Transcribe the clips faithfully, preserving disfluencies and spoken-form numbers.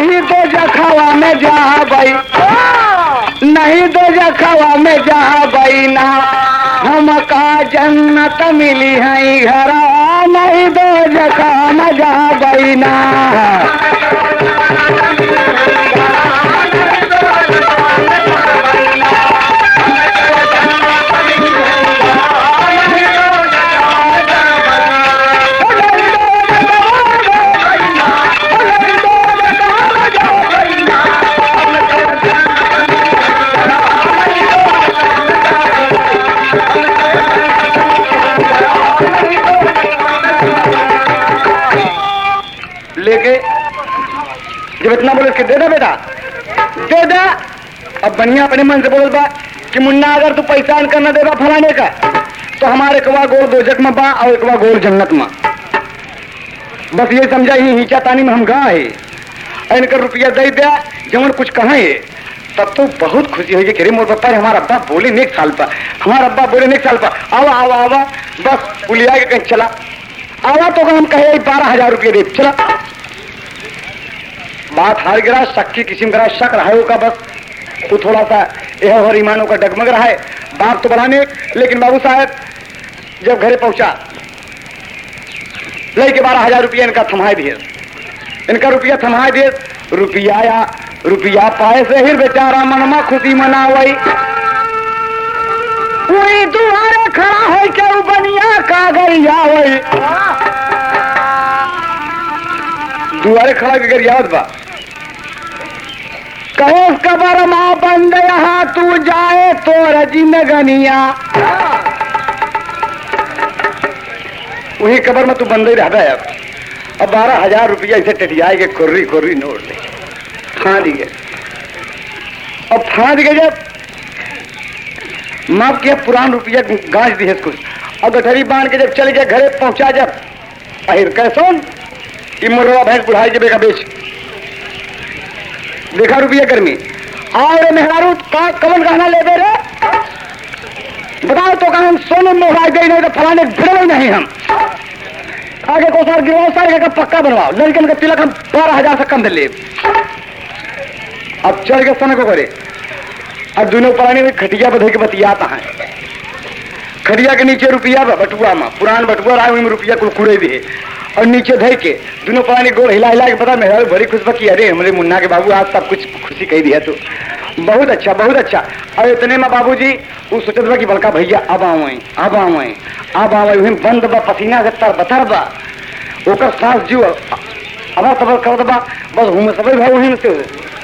नहीं दो जखावा में जा भाई, नहीं दो जखावा में जा भाई ना, हमका जन्नत मिली है घरा, नहीं दो जखावा में जा भाई ना। लेके जब इतना बोले कि दे दे बेटा दे दे, अब बनिया अपने मन से बोल बा कि मुन्ना अगर तू पैसा न करना देगा फलाने का तो हमारे कवा गोल दोजक में बा और एक गोल जन्नत में। बस ये समझा ही हिंचा तानी में हम गा है इनका रुपया दे दिया जमन कुछ कहा है, तब तो बहुत खुशी हुई कि मोर पप्पा हमारा अब्बा बोले नेक साल पर, हमारा अब्बा बोले नेक साल पर आवा आवा आवा, बस पुलिया के कहीं चला आवा तो हम कहे बारह हजार रुपये दे चला। बात हार गिरा, शक की किस्म का शक रहा होगा, बस वो थोड़ा सा यह और ईमानों का डगमग रहा है, बात तो बढ़ाने। लेकिन बाबू साहब जब घरे पहुंचा लेके बारह हजार रुपया इनका थमाए दिए, इनका रुपया थमाए दिए, रुपया या रुपया पाए से ही बेचारा मनमा खुशी मना वही वही दुआरे खड़ा है क्या बनिया का गरिया वही दुआरे खड़ा के गरियावत बा कहे कबर माँ बंद यहाँ तू जाए तो रजी में गनिया, वही कबर में तू बंद ही रहता है। अब बारह हजार रुपया इसे टटियाए के कुर्री कुर्री नोट ले फाँद गए, अब फाँद गए जब माफ किया पुरान रुपया गांच दी है कुछ, और गठरी बांध के जब चले गए घरे पहुंचा जब अहिर कैसोन इमरवा भैंस बुढ़ाई जब का बेच देखा रुपया गर्मी और मेहरारू का कमल गहना ले दे रे बताओ तो कहा हम सोने मोहराज दे नहीं तो फलाने भिड़े नहीं, हम आगे को सार गिरवाओ सारे का पक्का बनवाओ, लड़कन का तिलक हम बारह हजार से कम दे ले। अब चढ़ के सोने को करे, अब दोनों पुराने में खटिया बधे के बतियाता है, खटिया के नीचे रुपया बटुआ में पुरान बटुआ रहा है रुपया कुड़कुड़े भी है, और नीचे धई के दोनों पुराने गोल हिला हिला के पता मेहरा बड़ी खुश की अरे हमारे मुन्ना के बाबू आज सब कुछ खुशी कह दिया तो बहुत अच्छा बहुत अच्छा। और इतने में बाबूजी वो सोचत बा कि बड़का भैया अब आवे अब आवे अब आवे वही बंद बा पसीना से तर बतर बा ओकर सांस जीव अब तब कर बा बस हम सब भाई वही से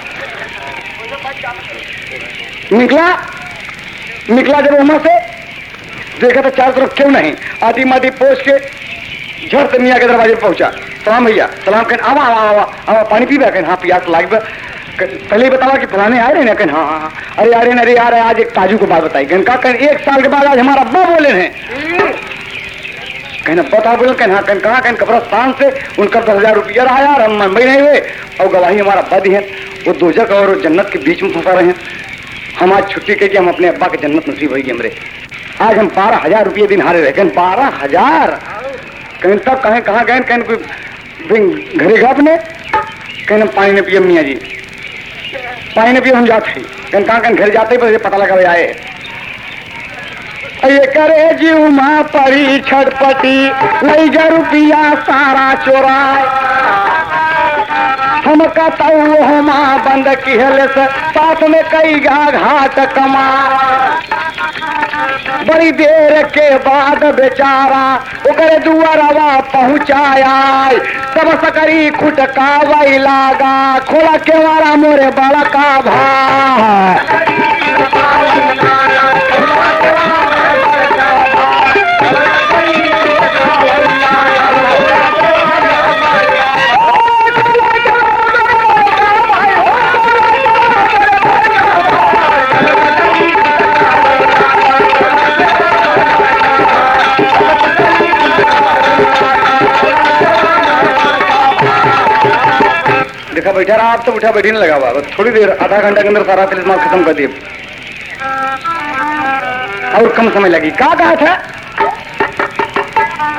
निकला निकला जब वहां से देखा तो चारों तरफ क्यों नहीं, आधी माटी पोछ के झट मियाँ के दरवाजे पर पहुंचा, सलाम भैया सलाम कहन आवा आवा आवा आवा पानी पीबा कहन हाँ पियास लाग पहले ही बतावा कि फलाने आए रहे ना कहन हाँ हाँ अरे अरे अरे यार आज एक ताजू को बात बताई कहन का कहन एक साल के बाद आज हमारा अब्बा बोले हैं कहना बता बोले कहन हाँ कहन कहा कहन कब्रस्तान से उनका दस हजार रुपया रहा यार हम मुंबई नहीं हुए और गवाही हमारा अब्बा दी है, वो दोजक और जन्नत के बीच में फंसा रहे हैं। हम आज छुट्टी करके हम अपने अब्बा के जन्नत नसीब होगी हमरे, आज हम बारह हजार रुपये दिन हारे रहे कहन बारह हजार कहन तब कहें कहाँ गए कहन कोई घरे गए अपने कहन पानी ने पिए मियाँ जी पानी ने पिए हम जाते ही कहन कहाँ कहन घर जाते ही पर पता लगा भाई आए ये करे जीव माँ परी छटपटी लई जा रुपया सारा चोराए हम कहता हो माँ बंद की हेले से साथ में कई गा घाट कमा बड़ी देर के बाद बेचारा ओकरे दुआरवा पहुंचाया सब सकरी खुटकावई लागा खोला के वाला मोरे बड़ा का भाई देखा बैठा रहा आप तो उठा बैठी नहीं लगा हुआ, बस थोड़ी देर आधा घंटा के अंदर सारा तिलस्माल खत्म कर दिए और कम समय लगी। क्या कहा था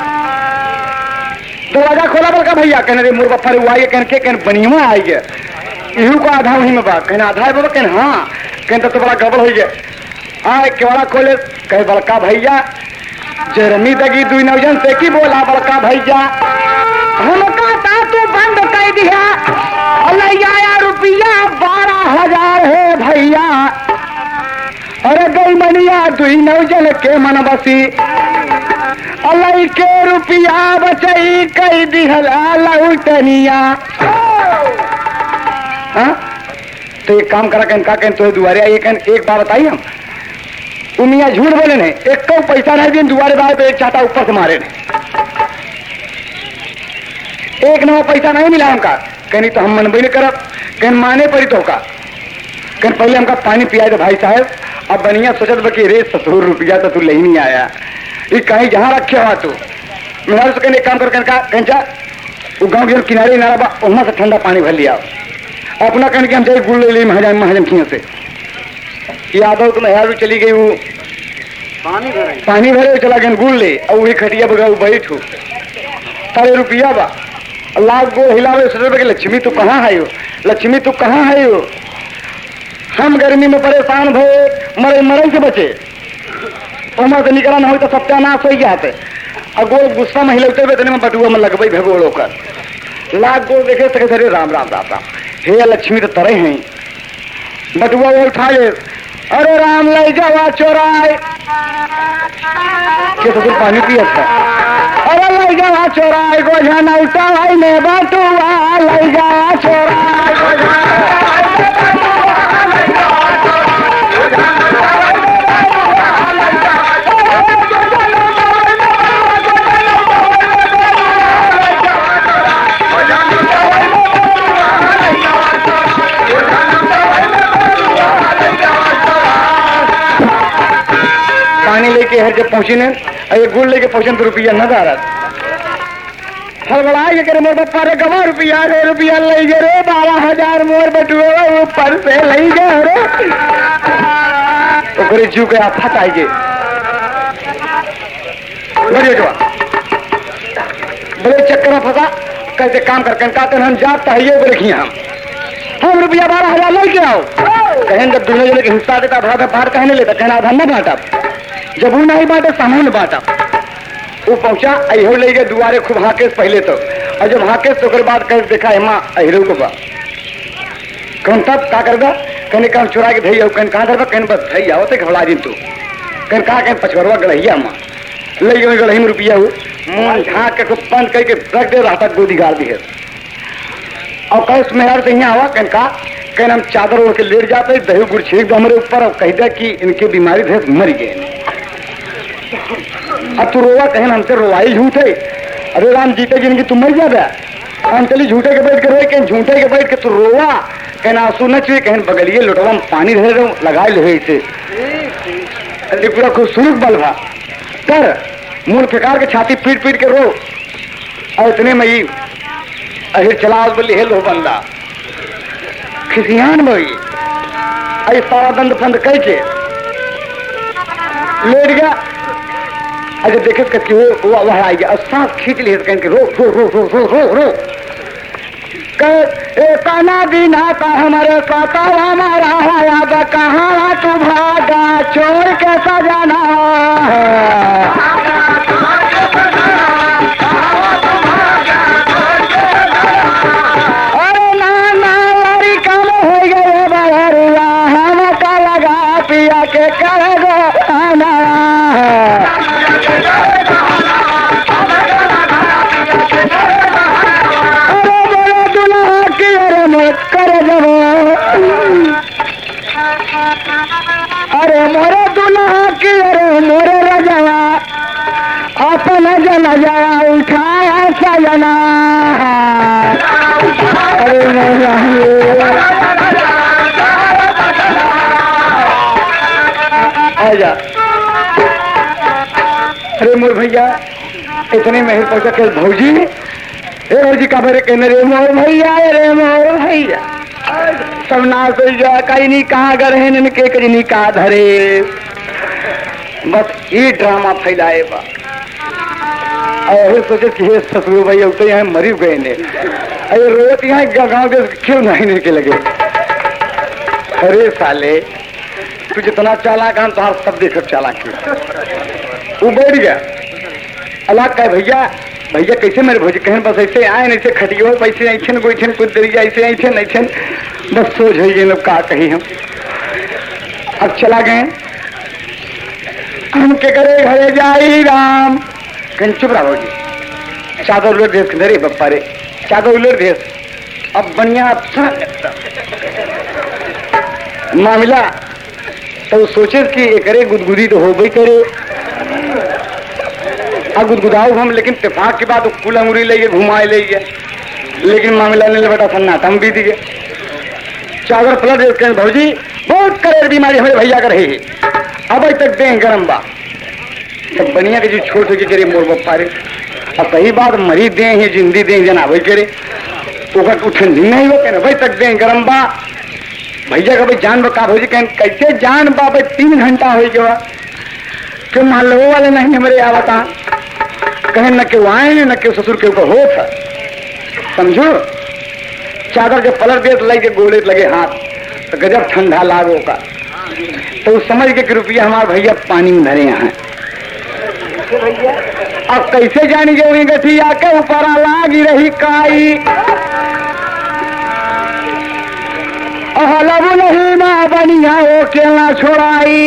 दरवाजा खोला बड़का भैया कहने रे मोर बप्पा रे आइए कहने के कहने बनिया आई गया इहू को आधा वहीं में बा कहना आधा है बाबा कहना हाँ कहते तो बड़ा गड़बड़ हो गया आए केवड़ा खोले कहे बड़का भैया जरमी दगी दुई नौजन से की बोला बड़का भैया हम कहता तू बंद कर दिया आया रुपया बारह हजार है भैया अरे गई मनिया दुई नौजन के मन बसी अलई के रुपया बचई कई दिहला लउटनिया तो एक काम करा कहन का कहन तो दुआरे आइए कहन एक बात बताइए हम उमिया झूठ बोले नहीं एक को पैसा नहीं दिन दुआरे बार पे एक चाटा ऊपर से मारे नहीं एक नवा पैसा नहीं मिला हमका कहनी तो हम मनबई नहीं करब कहन माने पड़ी तो का कहन पहले हमका पानी पियाए तो भाई साहब अब बनिया सोचत बा कि रे ससुर रुपया तो तू ले नहीं आया ये कहीं जहाँ रखे हुआ तू मेरा से कहने काम कर कहन जा वो गाँव के किनारे नारा बा वहां से ठंडा पानी भर लिया अपना कहने के हम जाए गुड़ ले ली महाजन महाजन खिया से यादव तुम यार चली गई वो पानी भरे पानी भरे चला गया गुड़ ले और वही खटिया बगैर बैठू सारे रुपया बा लाख गो हिलावे सोच के लक्ष्मी तू कहाँ है यो लक्ष्मी तू कहाँ है यो हम गर्मी में परेशान भये मरे मरे से बचे उमर से निकला ना हो तो सत्यानाश हो जाते और गोल गुस्सा में हिलते हुए में बटुआ में लगबई भगोड़ होकर लाख गोल देखे सके सरे राम राम राम राम हे लक्ष्मी तो तरे हैं बटुआ वो उठा ले अरे राम ले जावा चोराए के तो पानी पिया था अरे ले जावा चोराए को जाना उठाई ने बटुआ ले जावा चोराए लेके हर जब पहुंची ने ये गुड़ लेके पहुंचन तो रुपया न जा रहा हड़बड़ा के करे मोर बप्पा रे गवा रुपया रे रुपया ले गए रे बारह हजार मोर बटुआ ऊपर से ले गए रे तो करे जू के आफत आई गए बड़े जवा बड़े चक्कर में फंसा कैसे काम कर कहते हम जाता है ये बोले कि हम हम रुपया बारह हजार ले के आओ कहें जब दूल्हे जने के हिस्सा देता भाड़ा बाहर कहने लेता कहना आधा न बांटा जब वो नहीं बांटा सामान बांटा वो पहुंचा अहो ले गए दुआरे खूब हाकेश पहले तो और जब हाकेश तो कर बाद कह देखा है माँ अहिरो को बा कौन तब का कर दा कहने काम चुरा के धैया कहन कहाँ धरबा कहन बस धैया होते घबरा दिन तू कहन कहा कहन पचवरवा गढ़ैया माँ ले गए गढ़ही में रुपया हो मुंह झाँक के खूब बंद करके रख दे रहा गोदी गाड़ दी है और कह मेहर से यहाँ आवा कहन कहा कहन हम चादर ओढ़ के लेट जाते दही गुड़ छीक दो हमारे ऊपर और कह दिया कि इनकी बीमारी थे मर गए अब तू रोवा कहन हमसे रोवाई झूठ है अरे राम जीते जिनकी तुम मर जा हम चली झूठे के बैठ के रोए कहीं झूठे के बैठ के तू रोवा कहना आंसू न चाहिए कहन बगलिए लोटवा में पानी रह रहे लगा ले इसे पूरा खूबसूरत बल भा कर मूल फेकार के छाती पीट पीट के रो और इतने में ही अहिर चला बोली हे लो बंदा खिसियान भाई अरे सारा दंड फंद कह के लेट गया अरे देखे कि वो वह आ गया और सांस खींच लिए कह के रो रो रो रो रो रो रो कहना बिना का हमारे साता हमारा याद कहाँ तू भागा छोड़ के सजाना अरे नाना लड़ी कम हो गए बहरुआ हम का लगा पिया के कर गो आना अरे मोरे दुल्हा की अरे मोरे रजवा अपन जन जवा उठाया सजना अरे आजा अरे मोर भैया इतने में पहुंचा के भौजी ए भौजी का मेरे कहने रे मोर भैया रे मोर भैया सब नाश हो गया कहीं नहीं कहाँ गए हैं इनके कहीं नहीं कहा धरे बस ये ड्रामा फैलाए बा अरे सोचे कि हे ससुर भाई अब तो यहाँ मरी गए ने, अरे रोज यहाँ गाँव के क्यों नहीं के लगे। अरे साले तू जितना चालाक हम तो सब देखकर चालाक वो बैठ गया। अल्लाह का भैया भैया कैसे मेरे भोजी कहें बस ऐसे आए न ऐसे खटियो पैसे ऐसे न कोई छन कुछ देरी ऐसे ऐसे न ऐसे बस सोच है ये लोग का कही हम। अब चला गए हम के करे घरे जाई राम कहीं चुप रहा भोजी चादर उलट देश के बप्पा रे चादर उलट देश। अब बढ़िया अच्छा मामला तो सोचे कि करे गुदगुदी तो हो गई करे अब गुदगुदाऊ हम, लेकिन इत्तेफाक की बात कुल अंगुरी ले घुमाए ले गया, लेकिन मामला ने बेटा सन्नाटा हम बीत गए। चादर पलट देते भौजी बहुत करेर बीमारी हमारे भैया का रही अब तक दे गरम बा तब बनिया के जो छोट हो करे मोर बप्पा रे। अब सही बात मरी दे ही जिंदी दे जना वही करे तो ठंडी नहीं हो के भाई तक दे गरम बा भैया का भाई जान बा भौजी कहें कैसे जान बा भाई तीन घंटा हो गया क्यों मान लो वाले नहीं हमारे आवता कहें न क्यों आए न क्यों ससुर के ऊपर हो था समझो। चादर जब पलट दे लगे गोले लगे हाथ तो गजब ठंडा लागो का तो समझ के कि रुपया हमारे भैया पानी में धरे हैं। अब कैसे जानी गई गठिया के ऊपर लागी रही काई लबू नहीं माँ बनिया हो केला छोड़ाई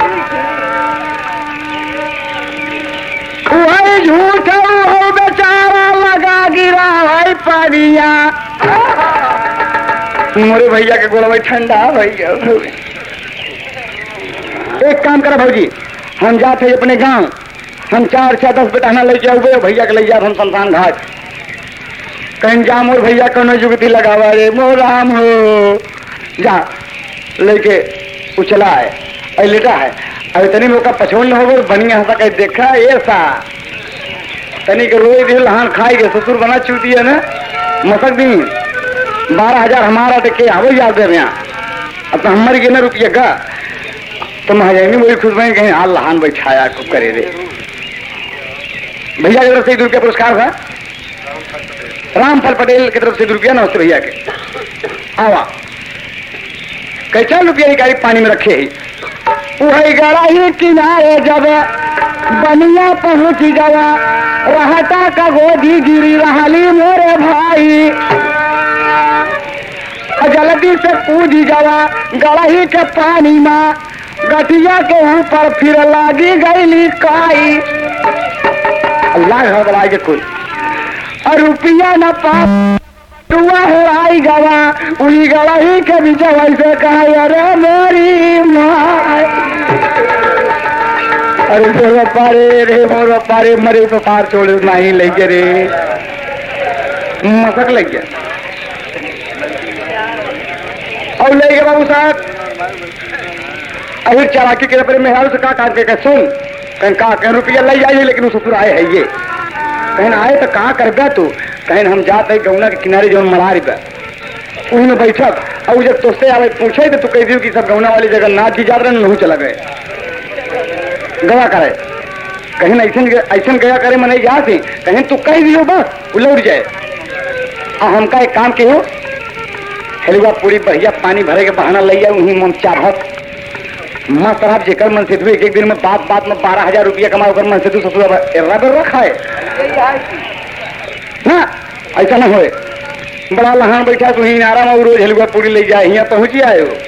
वही झूठ हो बेचारा लगा गिरा भाई पानिया मोरे भैया के गोला भाई ठंडा भैया। एक काम करा भौजी हम जाते अपने गांव हम चार छह दस बेटाना ले जाओ भैया के ले जाओ हम शमशान घाट कहीं जा मोर भैया कौन जुगती लगावा रे मोर राम हो जा लेके उछला है लेटा है अब इतनी मौका पछोड़ हो गए बनिया हंसा कहीं देखा ऐसा तनी के रोई दिल हान खाई के ससुर बना चूती है ना मसक दी बारह हजार हमारा देखे आवो याद दे यहाँ अब तो हमारी के ना रुपये का तो महाजनी वही खुश बन कहीं हाल लहान बैठाया खूब करे रे भैया की तरफ से एक रुपया पुरस्कार था रामफल पटेल की तरफ से रुपया नमस्ते भैया के आवा कैसा रुपया निकाली पानी में रखे ही वही गड़ा ही किनारे जब बनिया पहुंच गया रहता का गोदी गिरी रहाली मेरे भाई जल्दी से कूद गया गड़ही के पानी में गठिया के ऊपर फिर लागी गई काई अल्लाह घबराई के कोई और रुपया न पा टुआ है आई गवा उन्हीं गवाही के बीच वैसे कहा अरे मेरी माँ अरे मोर पारे रे मोर पारे मरे तो पार छोड़ नहीं लेके रे मसक लग गया और ले गए बाबू साहब अभी चालाकी के पेड़ में हाल से कहा काट के सुन कहीं कहा कहीं रुपया ले जाइए लेकिन वो ससुर आए है ये कहीं आए तो कहा कर गया तू कहीं हम जाते गौना के किनारे जो मरारी पे उन्हीं में बैठक और जब तोसे आवे पूछे तो तू कह दी कि सब गौना वाली जगह नाथ जी जा रहे नहीं चला गए गवा करे कहीं ऐसा ऐसा गया करे मैंने यहाँ थी कहीं तू कह दियो बस वो लौट जाए और हमका एक काम कियो हेलुआ पूरी बढ़िया पानी भरे के बहाना ले जाए उन्हीं मन चाहत मस्त आप जेकर मन से एक एक दिन में बात बात में बारह हजार रुपया कमाओ कर मन से तू ससुर रखा है ना ऐसा ना होए बड़ा लहान बैठा तू ही आराम और रोज हलवा पूरी ले जाए यहाँ पहुंची आए हो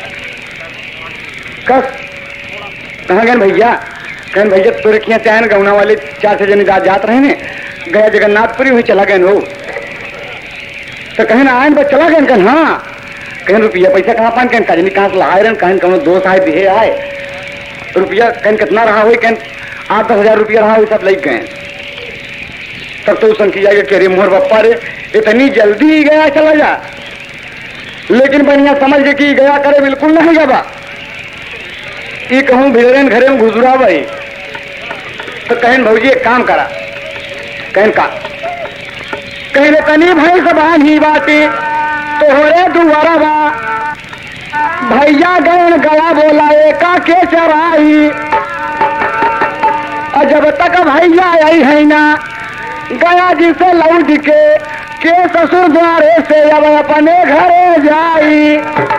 कस कहाँ गए भैया कहन भैया तोरे खिया चाहे गौना वाले चार छह जने जात रहे ने गया जगन्नाथपुरी वही चला गए हो तो कहीं ना आए बस चला गए कहन हाँ कहीं रुपया पैसा कहाँ पान कहन काजनी कहाँ से लगाए रहे कहीं कौन दोस्त आए दिहे आए रुपया कहीं कितना रहा हो कहीं आठ दस हजार रुपया रहा हो सब ले गए तब तो संख्या के रे मोर बप्पा रे इतनी जल्दी ही गया चला जा लेकिन बढ़िया समझ के कि गया करे बिल्कुल नहीं गया ये कहूँ भिड़ेन घरे में घुसरा भाई तो कहन भौजी एक काम करा कहन का कहीं तनी भाई सबान ही बाती तो हो रे दुआरा बा भैया गए गला बोला एका के चराई और जब तक भैया आई है ना गया जी से लौट के के ससुर द्वारे से अब अपने घरे जाई।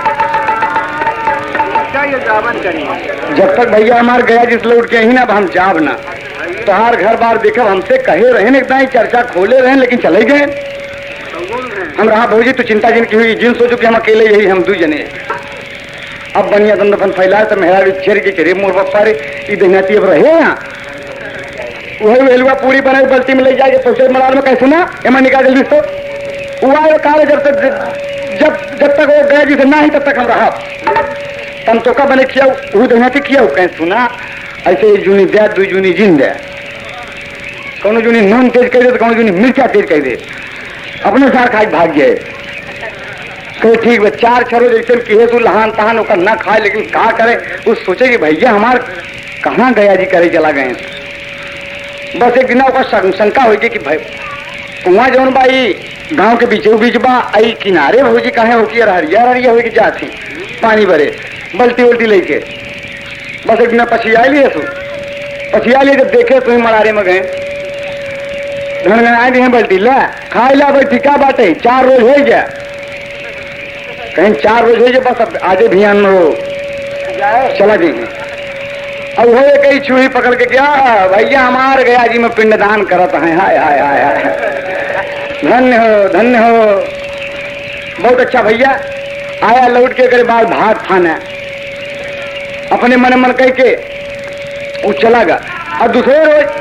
जब तक भैया हमार गया जिस लौट के ही ना हम जाब ना तोहार घर बार देखब हमसे कहे रहे एकदम ही चर्चा खोले रहे लेकिन चले गए हम रहा भौजी तो चिंता जिनकी हुई जिन सोचो कि हम अकेले यही हम दू जने अब बनिया दंड अपन फैलाए तो मेहरा चेर के चेरे मोर पप्पा रे ई दहनाती अब रहे यहाँ वही वेलुआ पूरी बनाई बल्टी में ले जाके पहुंचे मलाल में कैसे ना एमा निकाल जल्दी तो हुआ काले जब तक जब जब तक वो गया जिसे ना ही तब तक हम रहा तम तो का बने किया वो दहनाती किया कहीं सुना ऐसे जूनी दे दू जूनी जिन दे कौन जूनी नून तेज कर दे तो कौन जूनी मिर्चा तेज कर दे अपने साथ खाई भाग गए तो ठीक है चार छरो जैसे किए तू लहान तहान होकर ना खाए लेकिन कहा करे वो सोचे कि भैया हमार कहाँ गया जी करे चला गए बस एक दिन शंका होगी कि भाई कुआं जौन बाई गांव के बीचों बीच बा आई किनारे भौजी कहे हो कि हरिया हरिया होगी जाती पानी भरे बल्टी उल्टी लेके बस एक दिन पछिया लिए तू पछिया लिए जब देखे तुम मलारे में गए धन आए दिए बल्टी ला खाई ला भाई टिका बाटे चार रोज हो गया कहीं चार रोज हो गया बस अब आजे ध्यान में हो चला जाइए अब हो कई चूही पकड़ के क्या भैया हमार गया जी में पिंडदान करत है हाय हाय हाय हाय धन्य हो धन्य हो बहुत अच्छा भैया आया लौट के करे बाद भात खाना अपने मन मन कह के वो चला गया और दूसरे रोज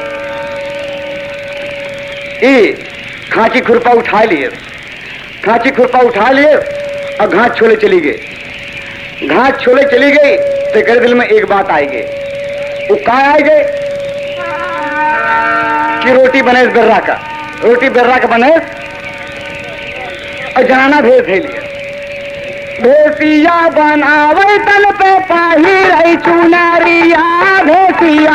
ये खांची खुरपा उठा लिए खांची खुरपा उठा लिए और घास छोले चली गई घास छोले चली गई तो करे दिल में एक बात आई गई वो कहाँ आई गई कि रोटी बने बेर्रा का रोटी बेर्रा का बने और जनाना भेज दे लिए भेसिया बनावे तल पे पाही रही चुनारिया भेसिया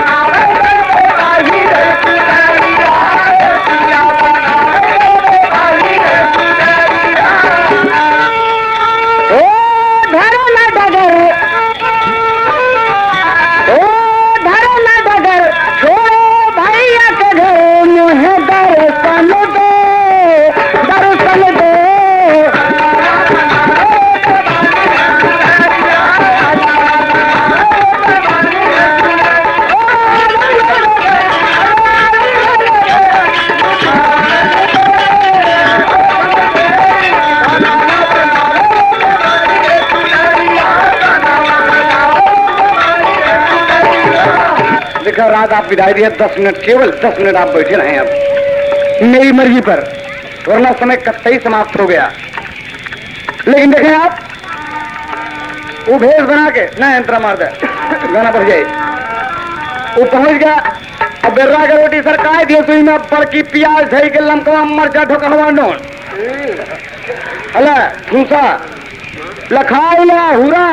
रात आप विदाई दिया दस मिनट केवल दस मिनट आप बैठे रहे अब मेरी मर्जी पर वरना समय कतई समाप्त हो गया लेकिन देखें आप वो भेष बना के ना यंत्र मार दे गाना बढ़ जाए वो पहुंच गया अब बेर्रा का रोटी सरकाए दिए सुई में पड़ की प्याज धई के लमकवा मरचा ढोकवा नोन अला फूसा लखाइला हुरा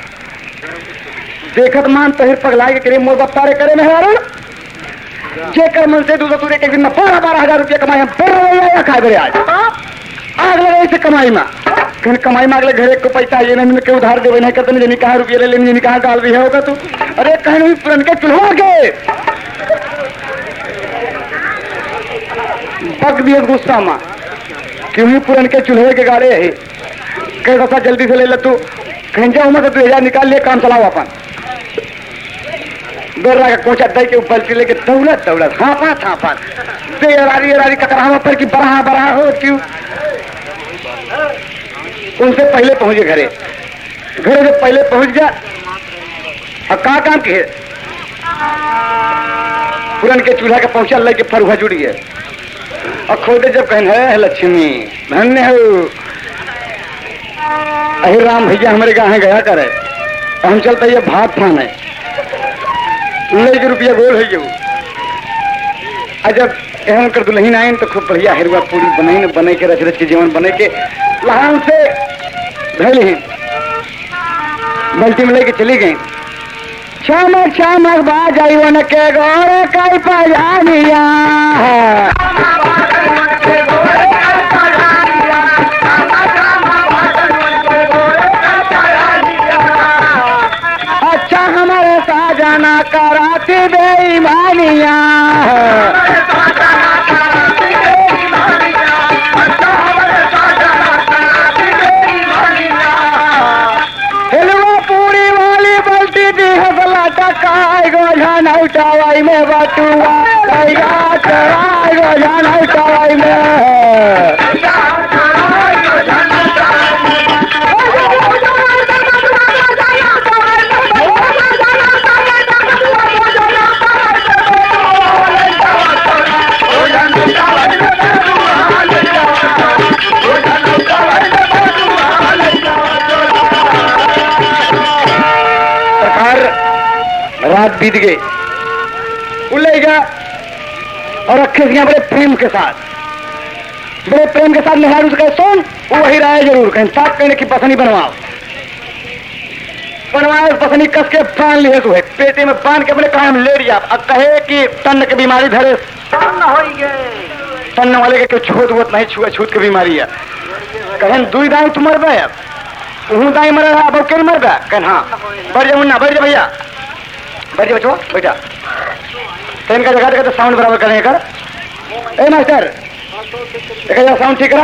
देखत मान तहिर पगला के करे मोर बप्पारे करे मेहरारू जे कर मन से दूसरा तुरे के दिन में बारह बारह हजार रुपया कमाई हम बेर खा गए आज आग लगे इसे कमाई में कहीं कमाई में अगले घरे को पैसा ये नहीं के उधार देवे नहीं करते नहीं कहा रुपये ले लेने नहीं कहा डाल रही होगा तू अरे कहीं नहीं पुरन के चूल्हा के पक दिए गुस्सा में क्यों पुरन के चूल्हे के गाड़े है कैसा जल्दी से ले ले तू कहीं जाओ मैं तो तू हजार निकाल लिए काम चलाओ अपन बेर्रा का कोचा दे के ऊपर लेके दौड़त दौड़त हाँपा हाँपा दे अरारी अरारी ककरावा पर की बड़ा बड़ा हो क्यों उनसे पहले पहुंचे घरे घरे जब पहले पहुंच गया और कहा काम किए पुरन के चूल्हा के पहुंचा लेके फरुहा जुड़ गए और खोदे जब कहने है लक्ष्मी धन्य हो अहि राम भैया हमारे गाँव गया करे और हम चलते ये भात खाने ले रुपया गोल है जो जब एवं कर दुल्हन आए तो खूब बढ़िया हेरुआ पूरी बनाई न बने के रच रच के जीवन बने के लहान से धैल ही बल्टी में लेके चली गई चमक चमक बाज आई वन के गोरे कई पजानिया अच्छा हमारे साजना कराती बेईमानिया उठावाई में बटुआ लैया चराई रोजान उठावाई में रात बीत गई उलेगा और रखे दिया बड़े प्रेम के साथ बड़े प्रेम के साथ निहार उसका सोन वो वही रहा है जरूर कहीं साफ कहने की पसंद बनवाओ बनवाओ पसंद कस के बांध लिए तो है पेटे में बांध के अपने कहा हम ले लिया अब कहे कि तन्न की बीमारी धरे तन्न वाले के छूत वोत नहीं छुआ छूत की बीमारी है कहें दुई दाई तुम मर गए अब दाई मर रहा अब कहीं मर गया कहें हाँ बढ़ जाओ मुन्ना बढ़ जा भैया बैठिए बच्चों बेटा ट्रेन का जगह तो साउंड बराबर करेंगे कर ए मास्टर देखा जाओ साउंड ठीक करा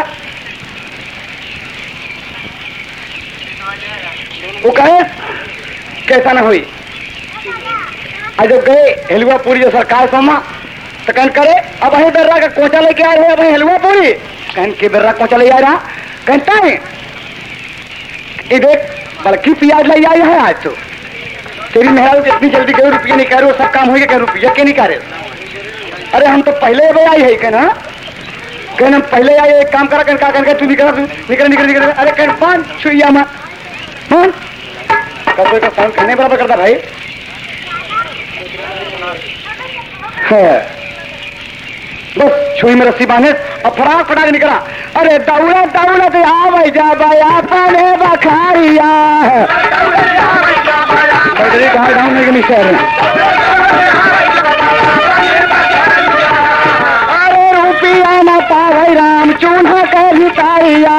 वो कहे कैसा ना हुई आज जब गए हलवा पूरी जो सरकार सोमा तो कहन करे अब वही बेर्रा का कोचा लेके आए हुए अब वही हलवा पूरी कहन के बेर्रा कोचा ले आ रहा कहता है ये देख बल्कि प्याज ले आई है आज तो तेरी मेहरा इतनी जल्दी करो रुपये नहीं करो सब काम हो गया रुपया के नहीं करे अरे हम तो पहले भाई आई है कहना कहना हम पहले आए एक काम करा कहना क्या करके तू निकल निकल निकल निकल अरे कहना पान छुइया मां पान कब का साउंड करने बराबर करता भाई है बस छुई में रस्सी बांधे और फटाक फटाक निकला अरे दौड़ा दौड़ा तो आ भाई जा भाई आपन है बखारिया कहा गाँव में शहर में अरे रुपया न पावे राम चूल्हा के भिखारिया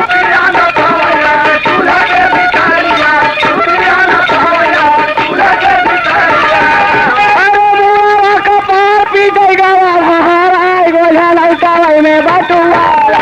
अरे मुआ का पार पी जाएगा हमारा गोला लड़का में बटुआ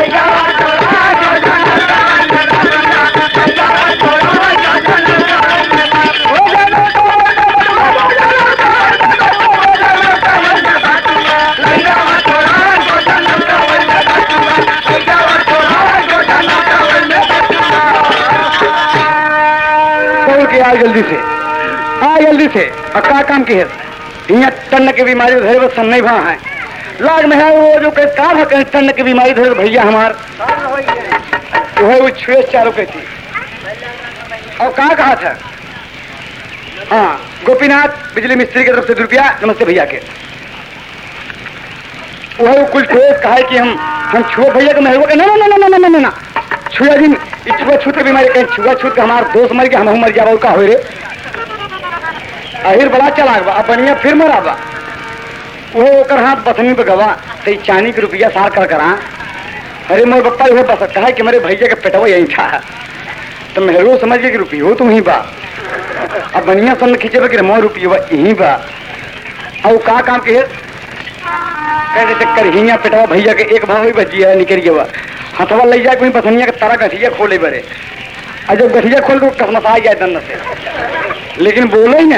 आ जल्दी से आ जल्दी से अक्का काम की है यहाँ तन्न की बीमारी धरे बस सन नहीं भाव है लाग में है वो जो कह काम है कहीं तन्न की बीमारी धरे भैया हमार वो है वो छुए चारों के थी और कहाँ कहा था हाँ गोपीनाथ बिजली मिस्त्री की तरफ से रुपया नमस्ते भैया के वो है वो कुल ठोस कहा है कि हम हम छुए भैया को महबूब के ना ना ना ना ना ना ना छुआ दिन छुआ छूत की बीमारी कहीं छुआ छूत का हमारा दोस्त मर गया हम मर गया का हो रे आहिर बड़ा चला अब बनिया फिर मरा बा वो ओकर हाथ बथनी पे गवा तो चांदी के रुपया सार कर करा अरे मोर बप्पा वो बस कहा कि मेरे भैया का पेटवा यही था तो मेहरो समझ गए कि रुपये हो तुम ही बा अब बनिया सन खींचे कि मोर रुपये यही बा और का काम के कैसे चक्कर हिया पेटवा भैया के एक भाव ही बची है निकल गया हथवा ले जाए कोई बथनिया के तारा गठिया खोले बरे और जब गठिया खोल तो कसमसा जाए दंड से लेकिन बोलो ही ना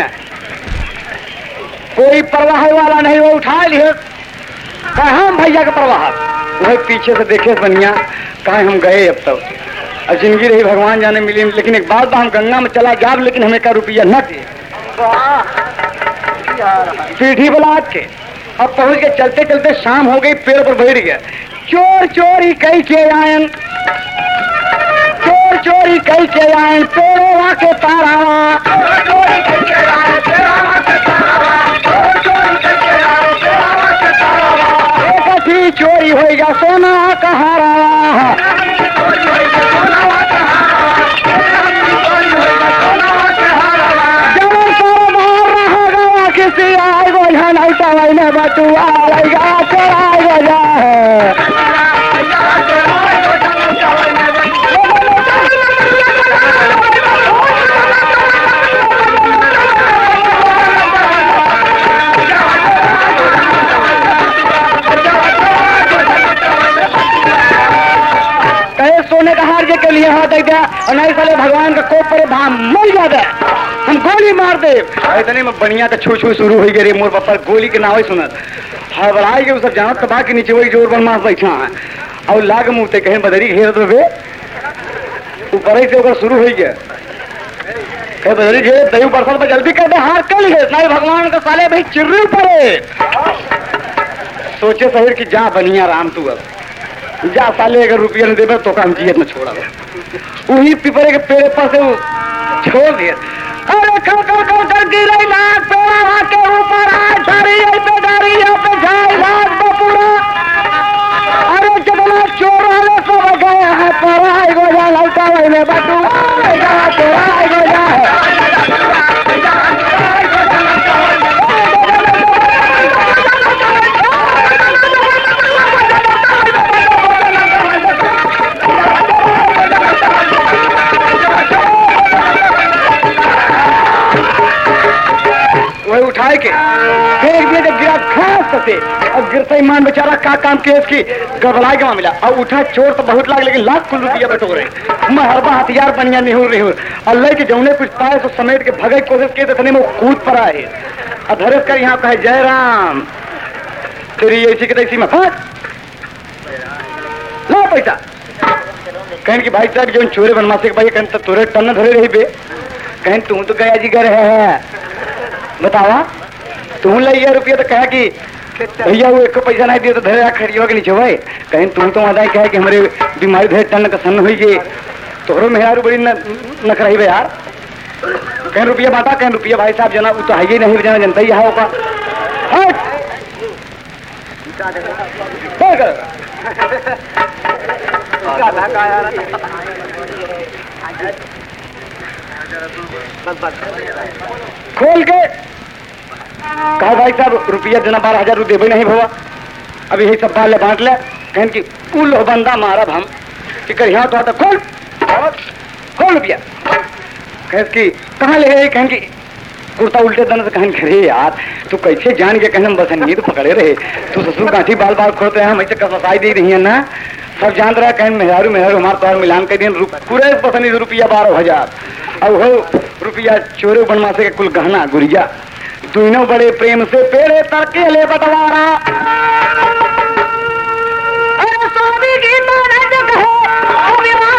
कोई परवाह वाला नहीं वो उठा लिए कहा भैया का परवाह वही पीछे से देखे बनिया कहा हम गए अब तक अब जिंदगी रही भगवान जाने मिली लेकिन एक बात हम गंगा में चला गया लेकिन हमें का रुपया न दिए पीढ़ी बलाद के अब पहुंच के चलते चलते शाम हो गई पेड़ पर बैठ गया चोर चोरी कई के आयन चोर चोरी कई के आयन पेड़ों के तारावा एक चोरी हो गया सोना कहारा जब सारा बाहर रहा गया किसी आए बोझा नहीं तवाई ने बचुआ लगा चला गया है सोने का हार के लिए हाथ दे दिया और नहीं साले भगवान का कोप पर धाम मिल जाता है हम गोली मार दे। इतने में बढ़िया का छू छू शुरू हो गए रे मोर बापर गोली के नाव सुनत हड़बड़ाई के सब जानत तबा के नीचे वही जोर बनमास बैठा है और लाग मुँहते कहीं बदरी घेरत रहे ऊपर से ओकर शुरू हो गया बदरी घेर दही बरसल पर जल्दी कर दे हार कल है साई भगवान का साले भाई चिर्री पड़े सोचे शहर की जा बनिया राम तू अब जा साले अगर रुपया नहीं देवे तो काम जियत न छोड़ा वही पिपरे के पेड़ पर से छोड़ दिए अरे कर कर कर कर गिरे नाक पेड़ा के ऊपर आए सारी यहीं पे डारी यहाँ पे जाए रात को पूरा अरे कितना चोर वाले सब गए हैं पराई गोजा लौटा वही में बटू पराई गोजा है उठाए के फेंक दिए जब गिरा घास से और गिरता ईमान बेचारा का काम के इसकी गड़बड़ाई के मिला और उठा चोर तो बहुत लाग लेकिन लाख कुल रुपया बटो रहे मैं हरबा हथियार बनिया निहुर निहुर अल्लाह के जौने कुछ पाए तो समेट के भगे की कोशिश किए तो में कूद पर आए अधरस कर यहाँ कहे जय राम तेरी ऐसी की तैसी में फट ला पैसा कहन की भाई साहब जो चोरे बनमासे के भाई कहन तो तोरे टन धरे रही बे कहन तू तो गया जी घर है बतावा तू लिया रुपया तो कहा कि भैया वो एक पैसा नहीं दिया तो धरे खरीदवा के नीचे भाई कहीं तुम तो वहां कहा कि हमारे बीमारी धरे टन का सन हुई गई तोहरो मेहरारू बड़ी न कराई बे यार कहीं रुपया बांटा कहीं रुपया भाई साहब जना तो है ही नहीं जना जनता ही है होगा खोल के कहा भाई साहब रुपया देना बारह हजार रुपये भी नहीं भवा अभी यही सब बाल बांट ले कहन की कुल बंदा मारब हम कि कर यहाँ तो आता खोल खोल रुपया कह की कहाँ ले गए कहन की कुर्ता उल्टे दन से कहन करे यार तू कैसे जान के कहन बस नींद पकड़े रहे तू ससुर गांठी बाल बाल खोते हैं हम ऐसे कसवाई दे रही है ना सब जान रहा है कहन मेहरारू मेहरारू हमारे तोहर मिलान के दिन पूरे पसंद रुपया बारह हजार अब हो रुपया चोरे बनमासे के कुल गहना गुड़िया दोनों बड़े प्रेम से पेड़े तड़के ले बटवारा अरे स्वामी की माना जग है